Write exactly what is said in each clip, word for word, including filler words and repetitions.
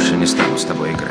больше не стану с тобой играть.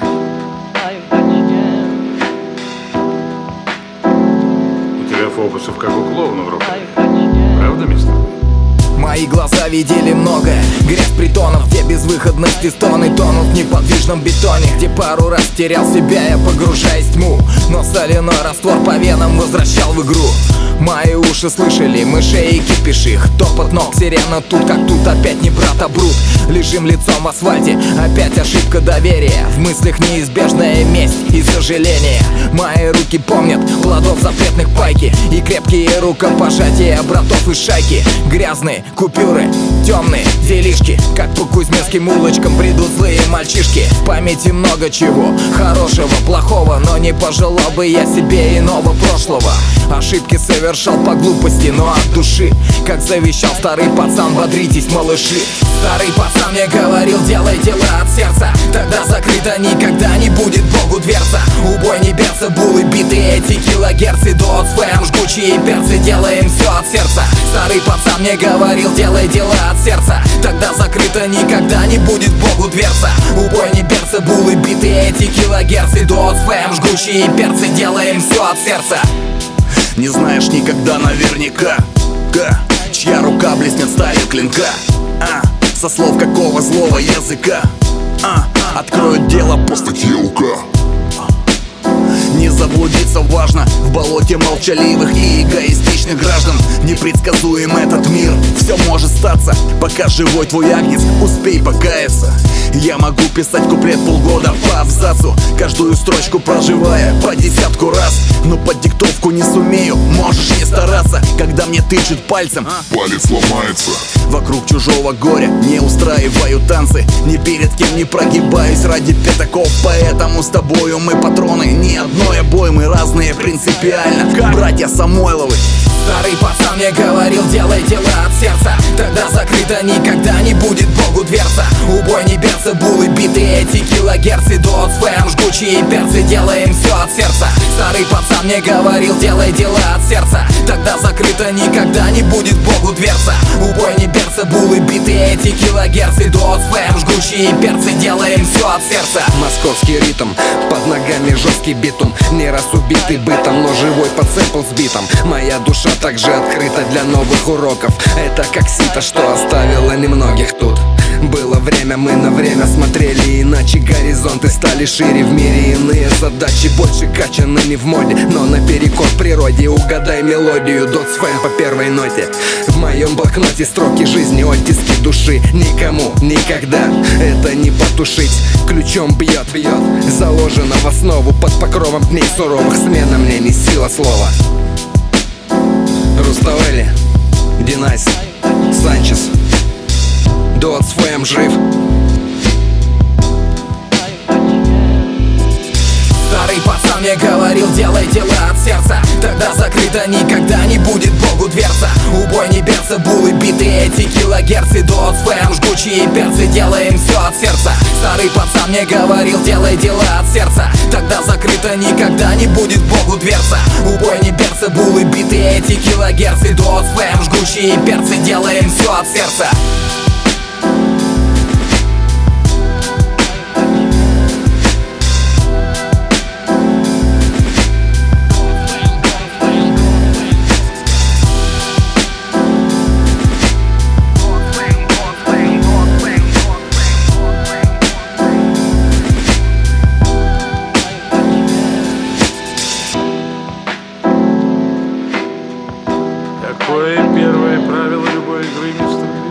У тебя фокусов как у клоуна в руках. Правда, мистер? Мои глаза видели многое. Грязь притонов, где безвыходности стоны тонут в неподвижном бетоне, где пару раз терял себя я, погружаясь в тьму, но соляной раствор по венам возвращал в игру. Мои уши слышали мышей и кипиш их топот ног, сирена тут как тут, опять не брат, а брут. Лежим лицом в асфальте, опять ошибка доверия. В мыслях неизбежная месть и сожаление. Мои руки помнят плодов запретных пайки и крепкие рукопожатия братов из шайки. Грязные купюры, темные делишки, как по кузьминским улочкам бредут злые мальчишки. В памяти много чего, хорошего, плохого, но не пожелал бы я себе иного прошлого. Ошибки совершал по глупости, но от души, как завещал старый пацан, бодритесь, малыши. Старый пацан мне говорил, делай дела от сердца, тогда закрыто никогда не будет Богу дверца. Убой не берца, булы, битые эти килогерцы, дот, фэм, жгучие перцы, делаем все от сердца. Старый пацан мне говорил, делай дела от сердца, тогда закрыто никогда не будет Богу дверца. Убой не берца, булы, битые эти килогерцы, дот, фэм, жгучие перцы, делаем все от сердца. Не знаешь никогда наверняка, ка, чья рука блеснет сталью клинка, а, со слов какого злого языка, а, откроют дело по статье УК. Не заблудиться важно в болоте молчаливых и эгоистичных граждан. Непредсказуем этот мир, все может статься. Пока живой твой агнец, успей покаяться. Я могу писать куплет полгода по абзацу, каждую строчку проживая по десятку раз, но под диктовку не сумею, можешь не стараться. Когда мне тычут пальцем, палец ломается. Вокруг чужого горя не устраиваю танцы, ни перед кем не прогибаюсь ради пятаков. Поэтому с тобою мы патроны ни одной обоймы, разные принципиально, как братья Самойловы. Старый пацан мне говорил, делай дела от сердца, тогда закрыто никогда не будет Богу дверца. Убой не берца, булы, битые эти килогерцы, дот, фэм, жгучие перцы, делаем все от сердца. Старый пацан мне говорил, делай дела от сердца, тогда закрыто никогда не будет Богу дверца. Убой не берца, булы, битые эти килогерцы, дот, фэм, жгучие перцы, делаем все от сердца. Московский ритм, под ногами жесткий битум, не раз убитый бытом, но живой под сэмпл с битом. Моя душа также открыта для новых уроков, это как сито, что оставило немногих тут. Было время, мы на время смотрели иначе, горизонты стали шире, в мире иные задачи, больше качаны не в моде, но наперекор природе. Угадай мелодию, дот с фэм по первой ноте. В моем блокноте строки жизни, оттиски души. Никому, никогда это не потушить. Ключом бьет, бьет, заложено в основу, под покровом дней суровых смена мне не сила слова. Руставели, Динайс, Санчес, дот с фэм жив. Старый пацан мне говорил, делай дела от сердца, тогда закрыто никогда не будет Богу дверца. Убой не берца, булы, битые эти килогерцы, дот, фэм, жгучие перцы, делаем все от сердца. Старый пацан мне говорил, делай дела от сердца, тогда закрыто никогда не будет Богу дверца. Убой не берца, булы, битые эти килогерцы, дот, фэм, жгучие перцы, делаем все от сердца. Какое первое правило любой игры, мистер?